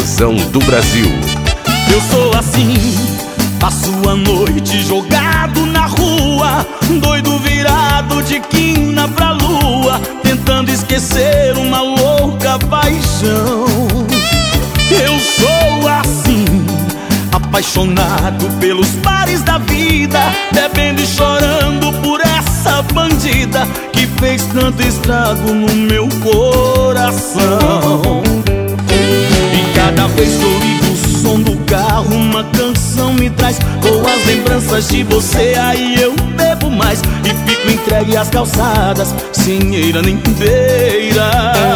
explosão do Brasil. Eu sou assim, passo a noite jogado na rua, doido virado de quina pra lua, tentando esquecer uma louca paixão. Eu sou assim, apaixonado pelos bares da vida, bebendo e chorando por essa bandida que fez tanto estrago no meu coração. E cada vez que eu ligo o som do carro, uma canção me traz boas lembranças de você. Aí eu bebo mais e fico entregue às calçadas, sem eira nem beira.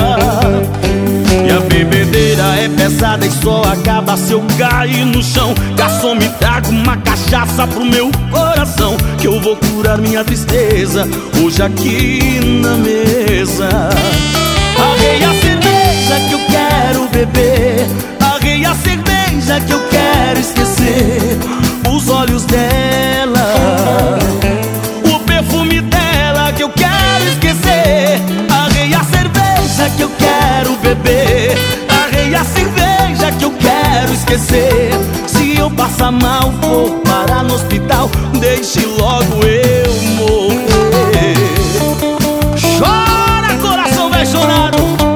E a bebedeira é pesada e só acaba se eu cair no chão. Garçom, me traga uma cachaça pro meu coração, que eu vou curar minha tristeza hoje aqui na mesa. Arrei a cerveja que eu quero beber, arrei a cerveja que eu quero esquecer. Os olhos dela, o perfume dela que eu quero esquecer. Arrei a cerveja que eu quero beber, arrei a cerveja que eu quero esquecer. Se eu passar mal, vou parar no hospital, deixe logo eu morrer. Chora, coração vai chorado.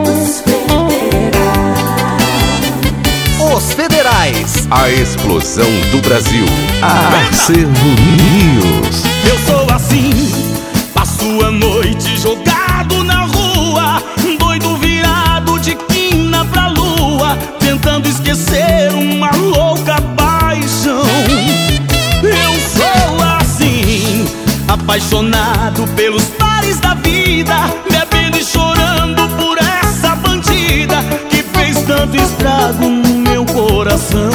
Os Federais, a explosão do Brasil. Acervo News. Eu sou assim, passo a noite jogado na rua, doido virado de quina pra lua, tentando esquecer uma louca paixão. Eu sou assim, apaixonado pelos bares da vida, bebendo e chorando por essa bandida que fez tanto estrago no meu coração.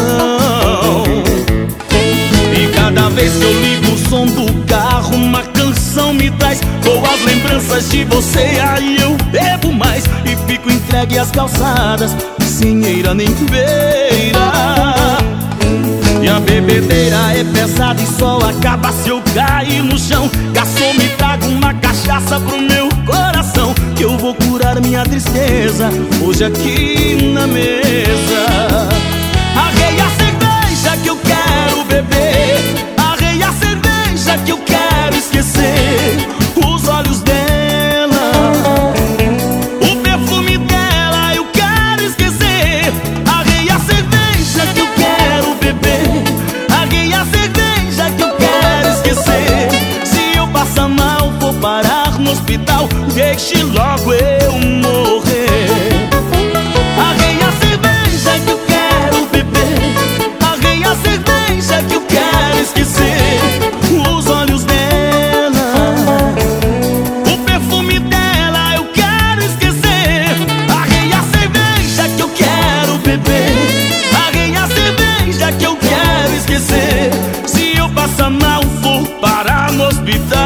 E cada vez que eu ligo o som do carro, uma canção me traz boas lembranças de você. Aí eu bebo mais e fico entregue às calçadas, sem eira nem beira. E a bebedeira é pesada e só acaba se eu cair no chão. Garçom, me traga uma cachaça pro meu coração, que eu vou curar minha tristeza hoje aqui na mesa. Arrei a cerveja que eu quero beber, arrei a cerveja que eu quero esquecer. Os olhos dela, o perfume dela eu quero esquecer. Arrei a cerveja que eu quero beber, arrei a cerveja que eu quero esquecer. Se eu passar mal, vou parar no hospital, deixe logo eu morrer. Arrei a cerveja que eu quero beber, arrei a cerveja que eu quero esquecer. Os olhos dela, o perfume dela eu quero esquecer. Arrei a cerveja que eu quero beber, arrei a cerveja que eu quero esquecer. Se eu passar mal, vou parar no hospital,